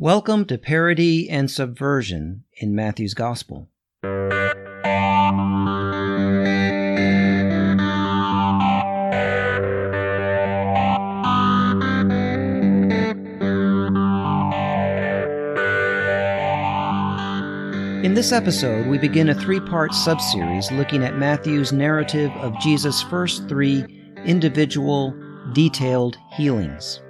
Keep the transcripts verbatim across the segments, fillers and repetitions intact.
Welcome to Parody and Subversion in Matthew's Gospel. In this episode, we begin a three-part subseries looking at Matthew's narrative of Jesus' first three individual, detailed healings.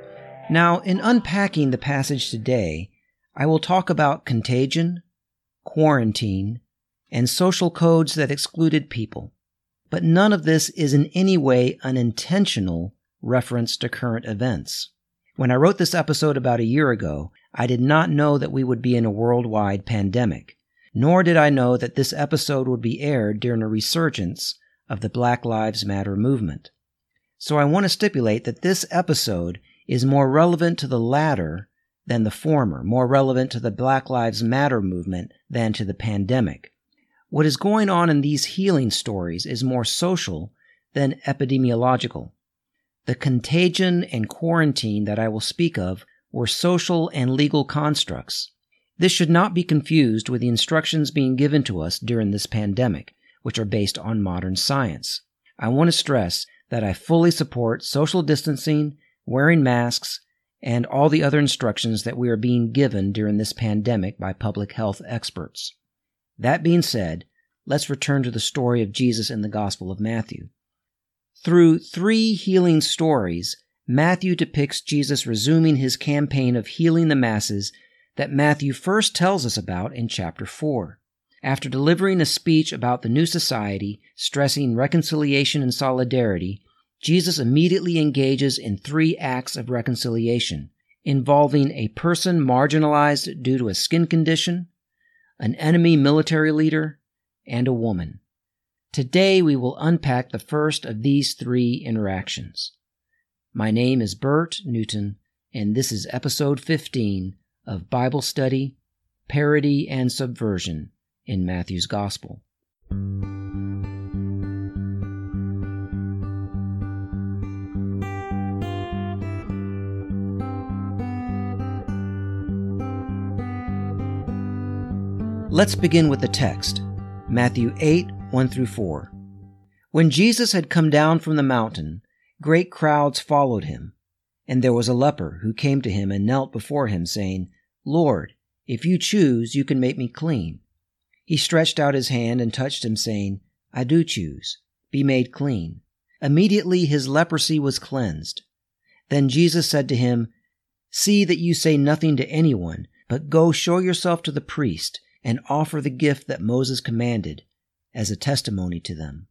Now, in unpacking the passage today, I will talk about contagion, quarantine, and social codes that excluded people. But none of this is in any way an intentional reference to current events. When I wrote this episode about a year ago, I did not know that we would be in a worldwide pandemic, nor did I know that this episode would be aired during a resurgence of the Black Lives Matter movement. So I want to stipulate that this episode is more relevant to the latter than the former, more relevant to the Black Lives Matter movement than to the pandemic. What is going on in these healing stories is more social than epidemiological. The contagion and quarantine that I will speak of were social and legal constructs. This should not be confused with the instructions being given to us during this pandemic, which are based on modern science. I want to stress that I fully support social distancing, wearing masks, and all the other instructions that we are being given during this pandemic by public health experts. That being said, let's return to the story of Jesus in the Gospel of Matthew. Through three healing stories, Matthew depicts Jesus resuming his campaign of healing the masses that Matthew first tells us about in chapter four. After delivering a speech about the new society, stressing reconciliation and solidarity, Jesus immediately engages in three acts of reconciliation, involving a person marginalized due to a skin condition, an enemy military leader, and a woman. Today we will unpack the first of these three interactions. My name is Bert Newton, and this is episode fifteen of Bible Study, Parody and Subversion in Matthew's Gospel. Let's begin with the text, Matthew eight, one through four. When Jesus had come down from the mountain, great crowds followed him, and there was a leper who came to him and knelt before him, saying, "Lord, if you choose, you can make me clean." He stretched out his hand and touched him, saying, "I do choose. Be made clean." Immediately his leprosy was cleansed. Then Jesus said to him, "See that you say nothing to anyone, but go show yourself to the priest and offer the gift that Moses commanded as a testimony to them."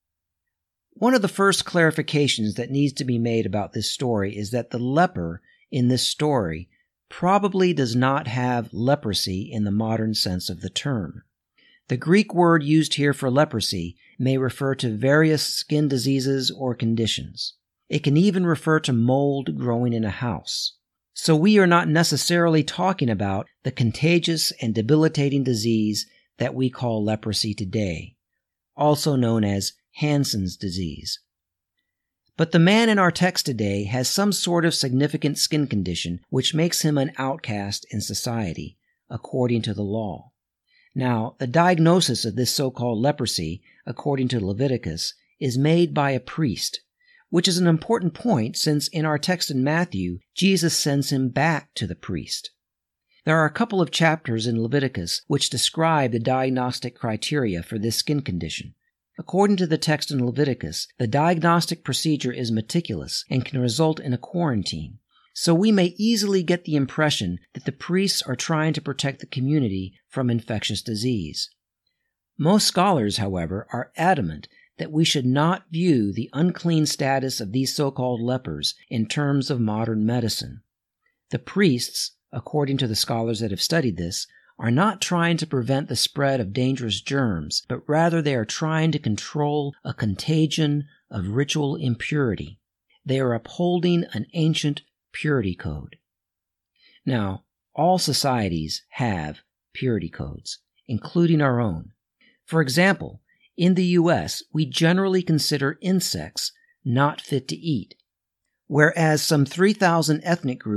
One of the first clarifications that needs to be made about this story is that the leper in this story probably does not have leprosy in the modern sense of the term. The Greek word used here for leprosy may refer to various skin diseases or conditions. It can even refer to mold growing in a house. So we are not necessarily talking about the contagious and debilitating disease that we call leprosy today, also known as Hansen's disease. But the man in our text today has some sort of significant skin condition which makes him an outcast in society, according to the law. Now, the diagnosis of this so-called leprosy, according to Leviticus, is made by a priest, which is an important point since in our text in Matthew, Jesus sends him back to the priest. There are a couple of chapters in Leviticus which describe the diagnostic criteria for this skin condition. According to the text in Leviticus, the diagnostic procedure is meticulous and can result in a quarantine. So we may easily get the impression that the priests are trying to protect the community from infectious disease. Most scholars, however, are adamant that we should not view the unclean status of these so-called lepers in terms of modern medicine. The priests, according to the scholars that have studied this, are not trying to prevent the spread of dangerous germs, but rather they are trying to control a contagion of ritual impurity. They are upholding an ancient purity code. Now, all societies have purity codes, including our own. For example, in the U S, we generally consider insects not fit to eat, whereas some three thousand ethnic groups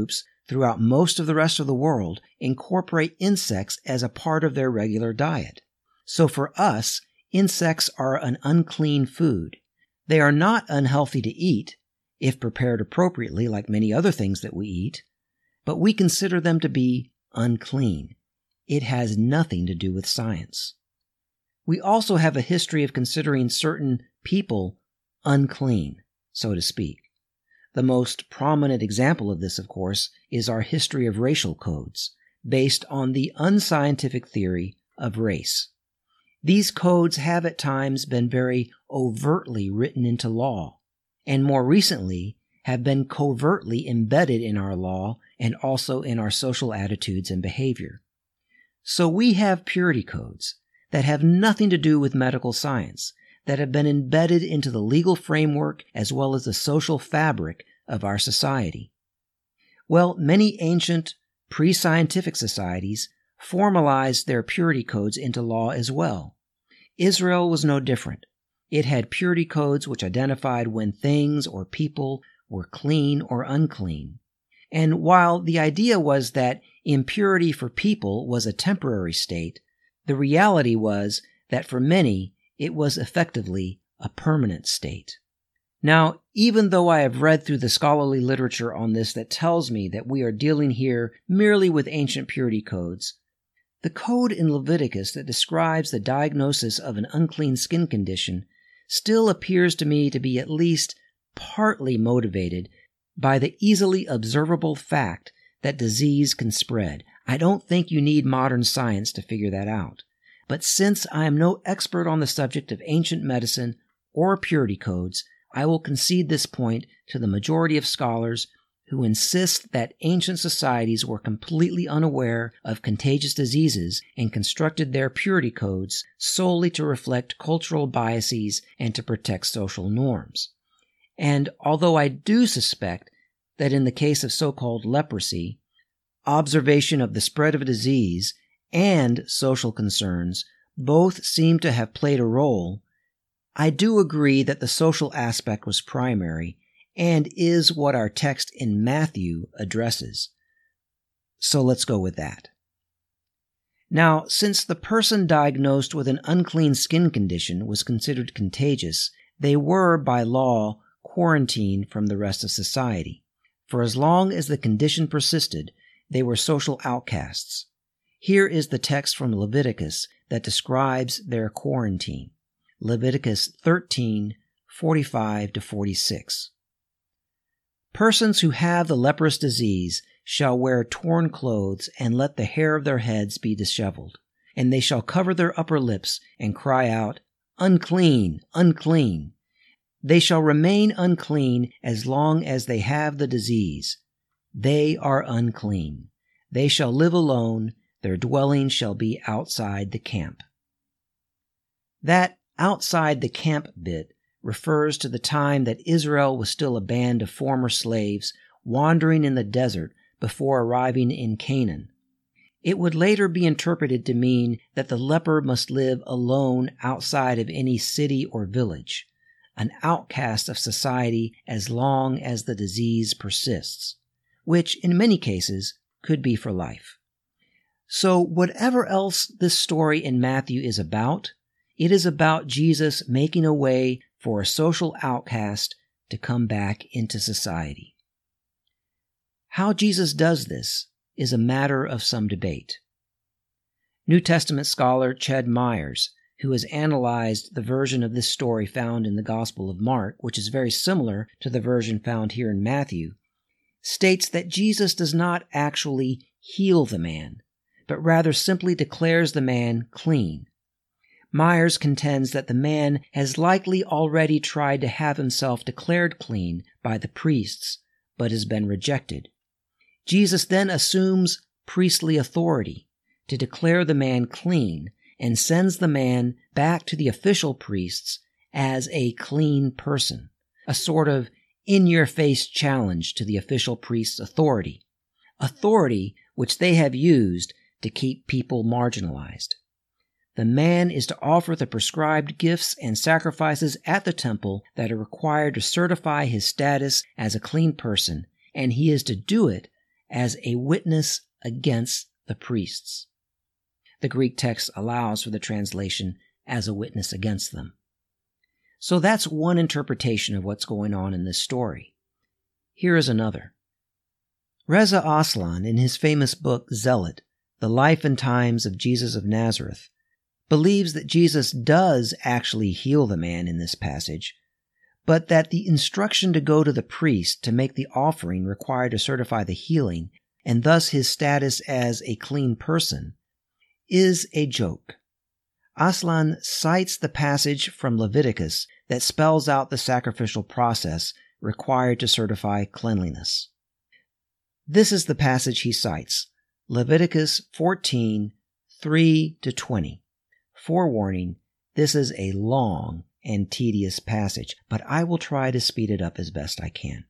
throughout most of the rest of the world, incorporate insects as a part of their regular diet. So for us, insects are an unclean food. They are not unhealthy to eat, if prepared appropriately like many other things that we eat, but we consider them to be unclean. It has nothing to do with science. We also have a history of considering certain people unclean, so to speak. The most prominent example of this, of course, is our history of racial codes, based on the unscientific theory of race. These codes have at times been very overtly written into law, and more recently have been covertly embedded in our law and also in our social attitudes and behavior. So we have purity codes that have nothing to do with medical science, that have been embedded into the legal framework as well as the social fabric of our society. Well, many ancient, pre-scientific societies formalized their purity codes into law as well. Israel was no different. It had purity codes which identified when things or people were clean or unclean. And while the idea was that impurity for people was a temporary state, the reality was that for many, it was effectively a permanent state. Now, even though I have read through the scholarly literature on this that tells me that we are dealing here merely with ancient purity codes, the code in Leviticus that describes the diagnosis of an unclean skin condition still appears to me to be at least partly motivated by the easily observable fact that disease can spread. I don't think you need modern science to figure that out. But since I am no expert on the subject of ancient medicine or purity codes, I will concede this point to the majority of scholars who insist that ancient societies were completely unaware of contagious diseases and constructed their purity codes solely to reflect cultural biases and to protect social norms. And although I do suspect that in the case of so-called leprosy, observation of the spread of a disease and social concerns both seem to have played a role, I do agree that the social aspect was primary and is what our text in Matthew addresses. So let's go with that. Now, since the person diagnosed with an unclean skin condition was considered contagious, they were, by law, quarantined from the rest of society. For as long as the condition persisted, they were social outcasts. Here is the text from Leviticus that describes their quarantine. Leviticus thirteen, forty-five to forty-six. Persons who have the leprous disease shall wear torn clothes and let the hair of their heads be disheveled, and they shall cover their upper lips and cry out, "Unclean, unclean." They shall remain unclean as long as they have the disease. They are unclean. They shall live alone. Their dwelling shall be outside the camp. That outside the camp bit refers to the time that Israel was still a band of former slaves wandering in the desert before arriving in Canaan. It would later be interpreted to mean that the leper must live alone outside of any city or village, an outcast of society as long as the disease persists, which in many cases could be for life. So whatever else this story in Matthew is about, it is about Jesus making a way for a social outcast to come back into society. How Jesus does this is a matter of some debate. New Testament scholar Ched Myers, who has analyzed the version of this story found in the Gospel of Mark, which is very similar to the version found here in Matthew, states that Jesus does not actually heal the man, but rather simply declares the man clean. Myers contends that the man has likely already tried to have himself declared clean by the priests, but has been rejected. Jesus then assumes priestly authority to declare the man clean and sends the man back to the official priests as a clean person, a sort of in-your-face challenge to the official priest's authority, authority which they have used to keep people marginalized. The man is to offer the prescribed gifts and sacrifices at the temple that are required to certify his status as a clean person, and he is to do it as a witness against the priests. The Greek text allows for the translation as a witness against them. So that's one interpretation of what's going on in this story. Here is another. Reza Aslan, in his famous book Zealot, The Life and Times of Jesus of Nazareth, believes that Jesus does actually heal the man in this passage, but that the instruction to go to the priest to make the offering required to certify the healing, and thus his status as a clean person, is a joke. Aslan cites the passage from Leviticus that spells out the sacrificial process required to certify cleanliness. This is the passage he cites, Leviticus fourteen, three to twenty. Forewarning, this is a long and tedious passage, but I will try to speed it up as best I can.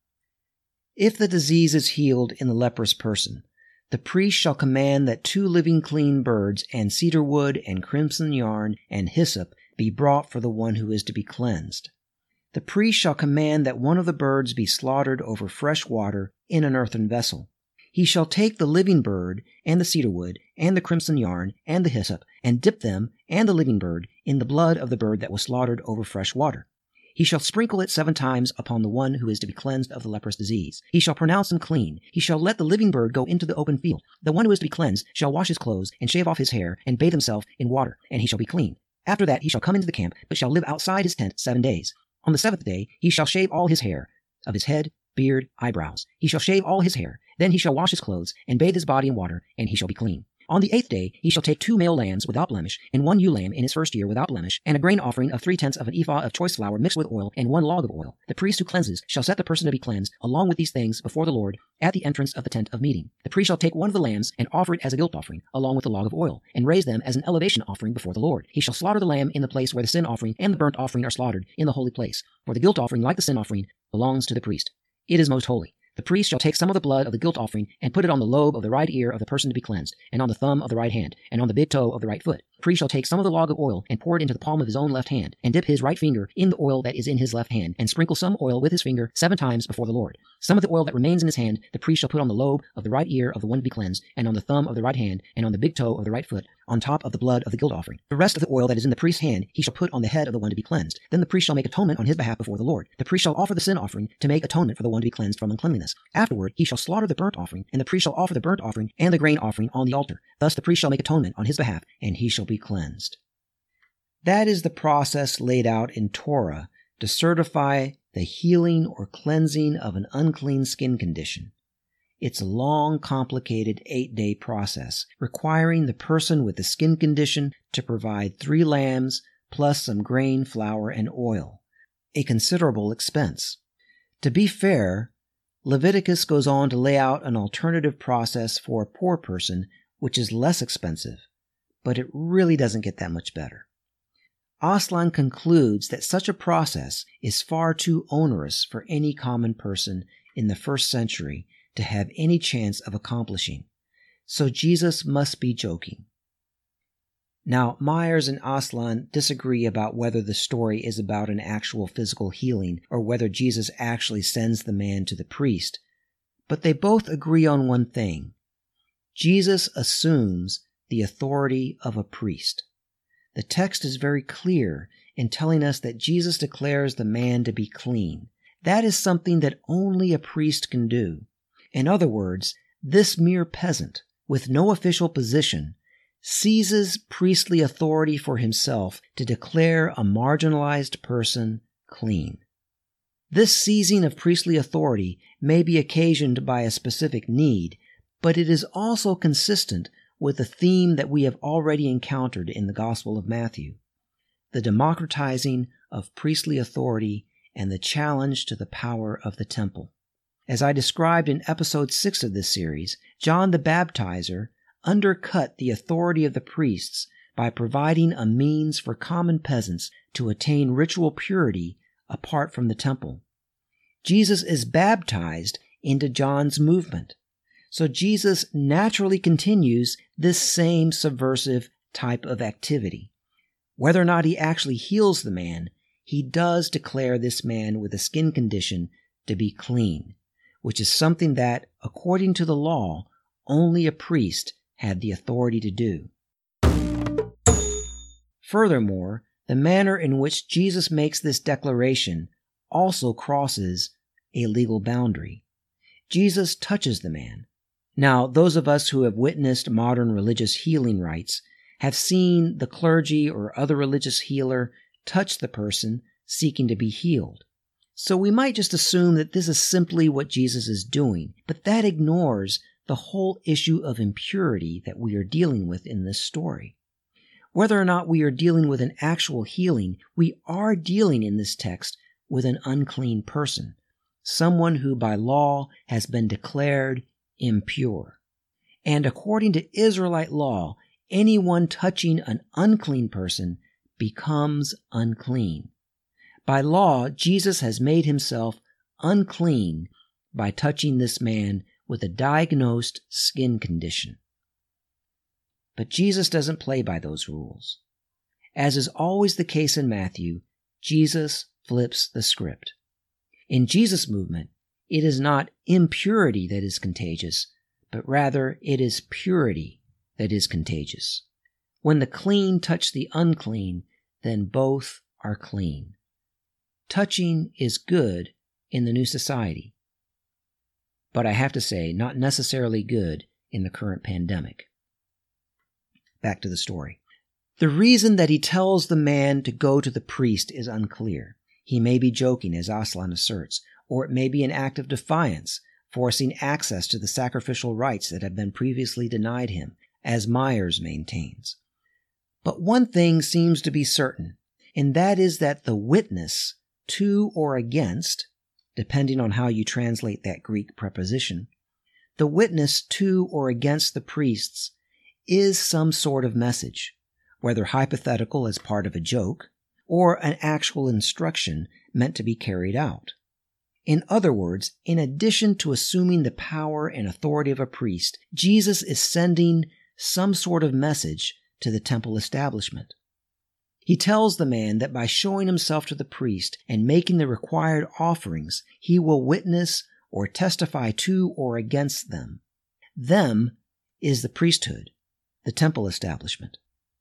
If the disease is healed in the leprous person, the priest shall command that two living clean birds and cedar wood and crimson yarn and hyssop be brought for the one who is to be cleansed. The priest shall command that one of the birds be slaughtered over fresh water in an earthen vessel. He shall take the living bird and the cedar wood and the crimson yarn and the hyssop and dip them and the living bird in the blood of the bird that was slaughtered over fresh water. He shall sprinkle it seven times upon the one who is to be cleansed of the leprous disease. He shall pronounce him clean. He shall let the living bird go into the open field. The one who is to be cleansed shall wash his clothes and shave off his hair and bathe himself in water, and he shall be clean. After that he shall come into the camp, but shall live outside his tent seven days. On the seventh day he shall shave all his hair, of his head, beard, eyebrows. He shall shave all his hair. Then he shall wash his clothes and bathe his body in water, and he shall be clean. On the eighth day he shall take two male lambs without blemish, and one ewe lamb in his first year without blemish, and a grain offering of three-tenths of an ephah of choice flour mixed with oil, and one log of oil. The priest who cleanses shall set the person to be cleansed, along with these things, before the Lord, at the entrance of the tent of meeting. The priest shall take one of the lambs, and offer it as a guilt offering, along with the log of oil, and raise them as an elevation offering before the Lord. He shall slaughter the lamb in the place where the sin offering and the burnt offering are slaughtered, in the holy place. For the guilt offering, like the sin offering, belongs to the priest. It is most holy. The priest shall take some of the blood of the guilt offering and put it on the lobe of the right ear of the person to be cleansed, and on the thumb of the right hand, and on the big toe of the right foot. The priest shall take some of the log of oil and pour it into the palm of his own left hand, and dip his right finger in the oil that is in his left hand, and sprinkle some oil with his finger seven times before the Lord. Some of the oil that remains in his hand the priest shall put on the lobe of the right ear of the one to be cleansed, and on the thumb of the right hand, and on the big toe of the right foot, on top of the blood of the guilt offering. The rest of the oil that is in the priest's hand he shall put on the head of the one to be cleansed. Then the priest shall make atonement on his behalf before the Lord. The priest shall offer the sin offering to make atonement for the one to be cleansed from uncleanness. Afterward he shall slaughter the burnt offering, and the priest shall offer the burnt offering and the grain offering on the altar. Thus the priest shall make atonement on his behalf, and he shall be cleansed. That is the process laid out in Torah to certify the healing or cleansing of an unclean skin condition. It's a long, complicated eight-day process, requiring the person with the skin condition to provide three lambs plus some grain, flour, and oil, a considerable expense. To be fair, Leviticus goes on to lay out an alternative process for a poor person, which is less expensive, but it really doesn't get that much better. Aslan concludes that such a process is far too onerous for any common person in the first century to have any chance of accomplishing, so Jesus must be joking. Now, Myers and Aslan disagree about whether the story is about an actual physical healing or whether Jesus actually sends the man to the priest, but they both agree on one thing. Jesus assumes the authority of a priest. The text is very clear in telling us that Jesus declares the man to be clean. That is something that only a priest can do. In other words, this mere peasant, with no official position, seizes priestly authority for himself to declare a marginalized person clean. This seizing of priestly authority may be occasioned by a specific need, but it is also consistent with the theme that we have already encountered in the Gospel of Matthew, the democratizing of priestly authority and the challenge to the power of the temple. As I described in episode six of this series, John the Baptizer undercut the authority of the priests by providing a means for common peasants to attain ritual purity apart from the temple. Jesus is baptized into John's movement. So Jesus naturally continues this same subversive type of activity. Whether or not he actually heals the man, he does declare this man with a skin condition to be clean, which is something that, according to the law, only a priest had the authority to do. Furthermore, the manner in which Jesus makes this declaration also crosses a legal boundary. Jesus touches the man. Now, those of us who have witnessed modern religious healing rites have seen the clergy or other religious healer touch the person seeking to be healed. So we might just assume that this is simply what Jesus is doing, but that ignores the whole issue of impurity that we are dealing with in this story. Whether or not we are dealing with an actual healing, we are dealing in this text with an unclean person, someone who by law has been declared impure. And according to Israelite law, anyone touching an unclean person becomes unclean. By law, Jesus has made himself unclean by touching this man with a diagnosed skin condition. But Jesus doesn't play by those rules. As is always the case in Matthew, Jesus flips the script. In Jesus' movement, it is not impurity that is contagious, but rather it is purity that is contagious. When the clean touch the unclean, then both are clean. Touching is good in the new society, but I have to say, not necessarily good in the current pandemic. Back to the story. The reason that he tells the man to go to the priest is unclear. He may be joking, as Aslan asserts, or it may be an act of defiance, forcing access to the sacrificial rites that have been previously denied him, as Myers maintains. But one thing seems to be certain, and that is that the witness to or against, depending on how you translate that Greek preposition, the witness to or against the priests is some sort of message, whether hypothetical as part of a joke, or an actual instruction meant to be carried out. In other words, in addition to assuming the power and authority of a priest, Jesus is sending some sort of message to the temple establishment. He tells the man that by showing himself to the priest and making the required offerings, he will witness or testify to or against them. Them is the priesthood, the temple establishment.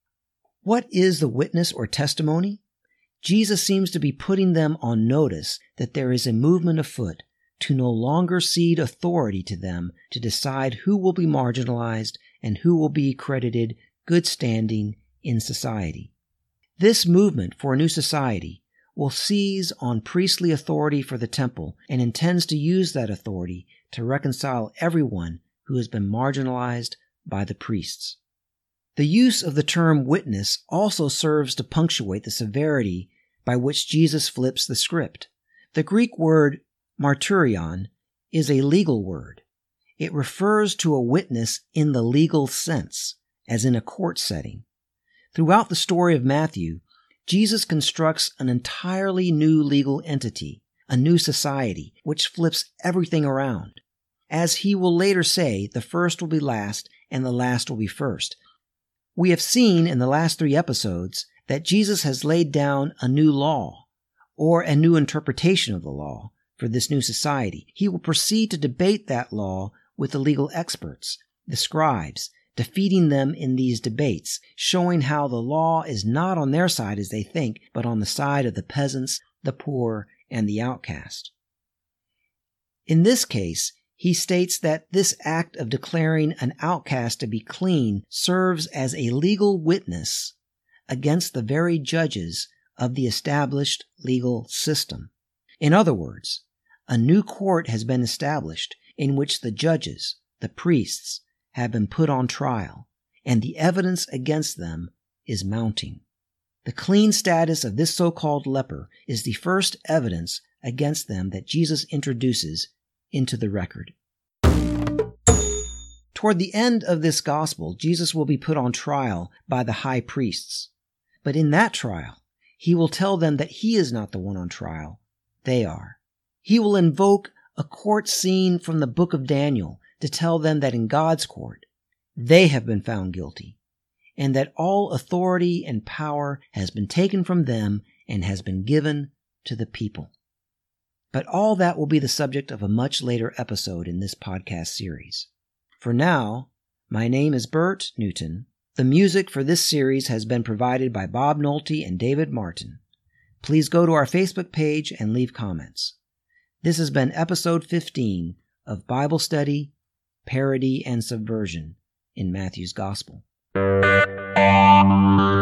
What is the witness or testimony? Jesus seems to be putting them on notice that there is a movement afoot to no longer cede authority to them to decide who will be marginalized and who will be credited good standing in society. This movement for a new society will seize on priestly authority for the temple and intends to use that authority to reconcile everyone who has been marginalized by the priests. The use of the term witness also serves to punctuate the severity by which Jesus flips the script. The Greek word martyrion is a legal word. It refers to a witness in the legal sense, as in a court setting. Throughout the story of Matthew, Jesus constructs an entirely new legal entity, a new society, which flips everything around. As he will later say, the first will be last and the last will be first. We have seen in the last three episodes that Jesus has laid down a new law, or a new interpretation of the law, for this new society. He will proceed to debate that law with the legal experts, the scribes, defeating them in these debates, showing how the law is not on their side as they think, but on the side of the peasants, the poor, and the outcast. In this case, he states that this act of declaring an outcast to be clean serves as a legal witness against the very judges of the established legal system. In other words, a new court has been established in which the judges, the priests, have been put on trial, and the evidence against them is mounting. The clean status of this so-called leper is the first evidence against them that Jesus introduces into the record. Toward the end of this gospel, Jesus will be put on trial by the high priests. But in that trial, he will tell them that he is not the one on trial, they are. He will invoke a court scene from the book of Daniel to tell them that in God's court, they have been found guilty, and that all authority and power has been taken from them and has been given to the people. But all that will be the subject of a much later episode in this podcast series. For now, my name is Bert Newton. The music for this series has been provided by Bob Nolte and David Martin. Please go to our Facebook page and leave comments. This has been episode fifteen of Bible Study, Parody, and Subversion in Matthew's Gospel.